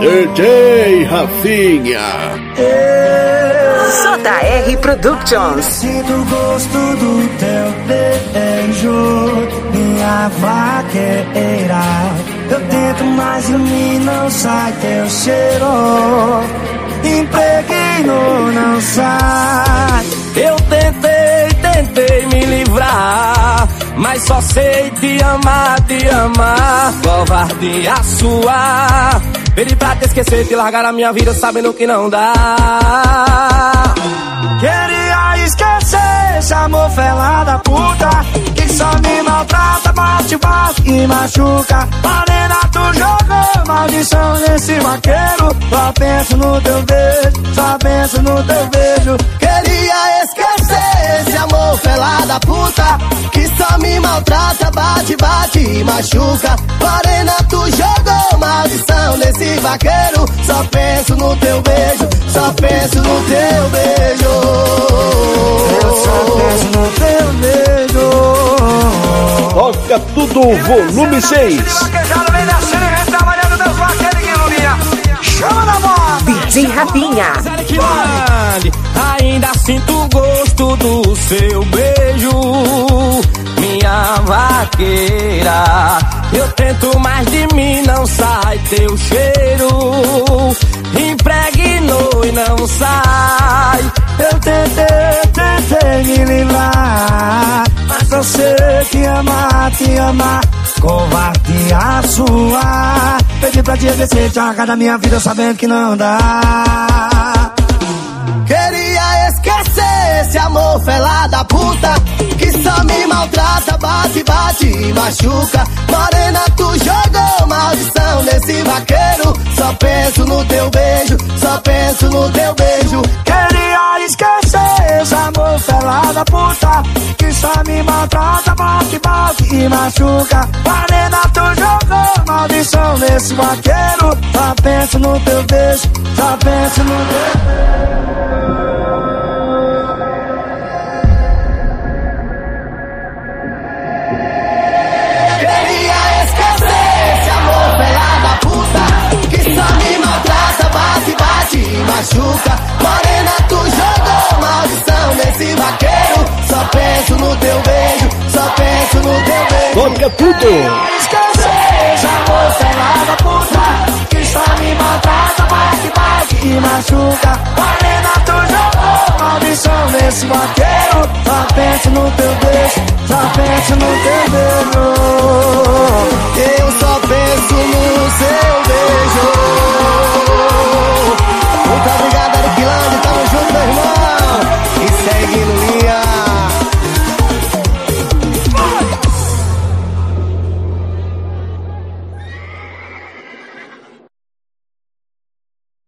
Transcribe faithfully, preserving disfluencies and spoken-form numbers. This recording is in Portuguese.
D J Rafinha. J R Productions. Sinto o gosto do teu beijo, minha vaqueira. Eu tento, mas em mim não sai teu cheiro. Impregno, não sai. Eu tentei, tentei me livrar, mas só sei te amar, te amar. Covardia sua. Pedi pra te esquecer, te largar a minha vida sabendo que não dá. Queria esquecer esse amor fela da puta que só me maltrata, bate, bate e machuca. Morena, tu jogou maldição nesse vaqueiro. Só penso no teu beijo, só penso no teu beijo. Queria esquecer esse amor fela da puta que só me maltrata, bate, bate e machuca. Morena, tu jogou maldição nesse vaqueiro. Só penso no teu beijo, só penso no teu beijo. Eu só penso no teu beijo. Toca tudo, volume seis. Chama na moda. D J Rafinha. Ainda sinto o gosto do seu beijo, minha vaqueira. Eu tento, mas de mim não sai teu cheiro. Impregnou e não sai. Eu tentei, tentei me livrar, mas só sei te amar, te amar. Covardia sua. Pedi pra te esquecer, te arrancar da minha vida sabendo que não dá. Queria esquecer esse amor fela da puta que só me maltrata, bate, bate e machuca. Morena, tu jogou maldição nesse vaqueiro. Só penso no teu beijo, só penso no teu beijo. Queria esquecer esse amor fela da puta que só me maltrata, bate, bate e machuca. Morena, tu jogou maldição nesse vaqueiro. Só penso no teu beijo, só penso no teu beijo. Machuca, morena, tu jogou maldição nesse vaqueiro. Só penso no teu beijo, só penso no teu beijo. Toca tudo. Esquecer esse amor fela da puta que só me maltrata, bate, bate e machuca. Morena, tu jogou maldição nesse vaqueiro. Só penso no teu beijo, só penso no teu beijo.